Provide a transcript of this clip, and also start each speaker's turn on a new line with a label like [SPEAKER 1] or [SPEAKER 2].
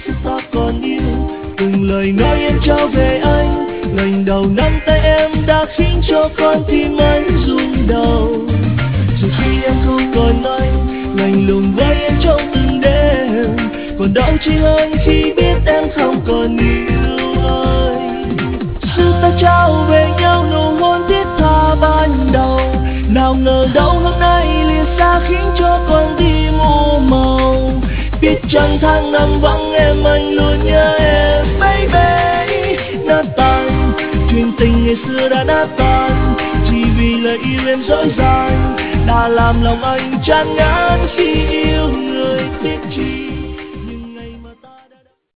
[SPEAKER 1] sức ta còn yêu. Từng lời nói em trao về anh, ngành đầu nắm tay em đã khiến cho con tim anh rung đầu. Rồi khi em không còn anh, lạnh lùng với em trong từng đêm, còn đau chỉ hơn khi biết em không còn yêu anh. Sự ta trao về nhau nụ hôn thiết tha ban đầu, nào ngờ đâu hôm nay liền xa khiến cho con tim u màu. Biết chẳng tháng năm vắng em anh luôn nhớ em baby. Nát tan chuyện tình ngày xưa đã nát tan, chỉ vì lời yêu em dối gian đã làm lòng anh chán ngán khi yêu người.